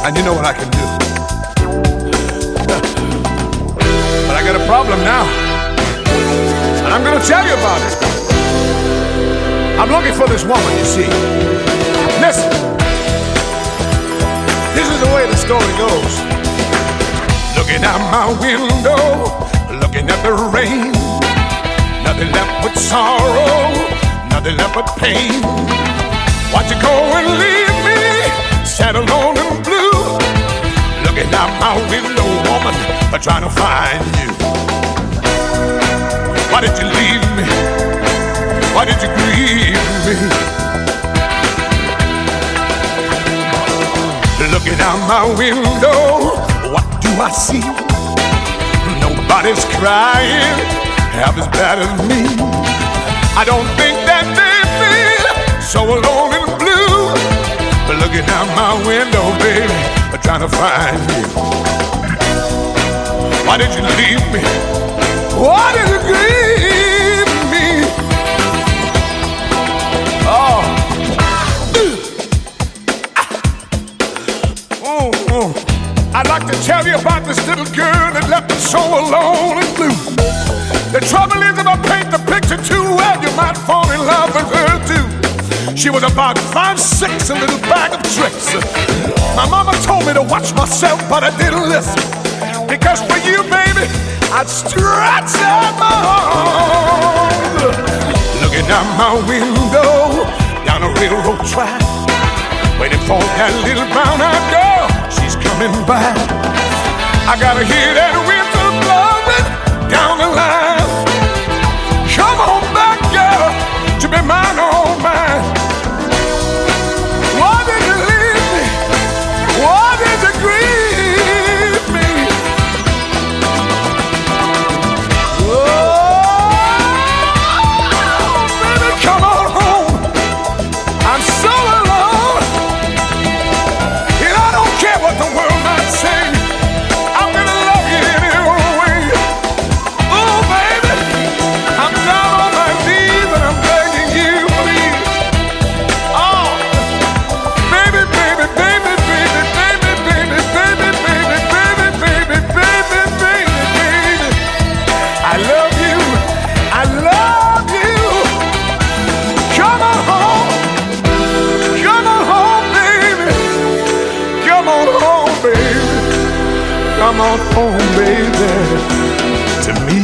And you know what I can do. But I got a problem now. And I'm gonna tell you about it. I'm looking for this woman, you see. Listen. This is the way the story goes. Looking out my window, looking at the rain. Nothing left but sorrow, nothing left but pain. Why'd you go and leave me, sad alone and blue? Looking out my window, woman, I'm trying to find you. Why did you leave me? Why did you grieve me? Looking out my window, what do I see? Nobody's crying half as bad as me. I don't think that they feel so alone and blue. But looking out my window, baby, I'm trying to find you. Why did you leave me? Why did you grieve me? Oh. I'd like to tell you about this little girl that left me so alone and blue. The trouble is, if I paint the picture too well, you might fall in love with her too. She was about 5'6", a little bag of tricks. My mama told me to watch myself, but I didn't listen. Because for you, baby, I'd stretch out my arms. Looking out my window, down a railroad track, waiting for that little brown-eyed girl. She's coming back. I gotta hear that whistle blowing down the line. Come on back, girl, to be mine, oh mine. Why did you leave me? Why did you grieve me? Oh, baby, come on home. I'm so alone. And I don't care what the world might say. I'm gonna love you anyway. Oh, baby, I'm down on my knees and I'm begging you, please. Oh, baby, baby, baby, baby, baby, baby, baby, baby, baby, baby, baby, baby, baby. I love you. I love you. Come on home. Come on home, baby. Come on home, baby. Come on home, baby. To me.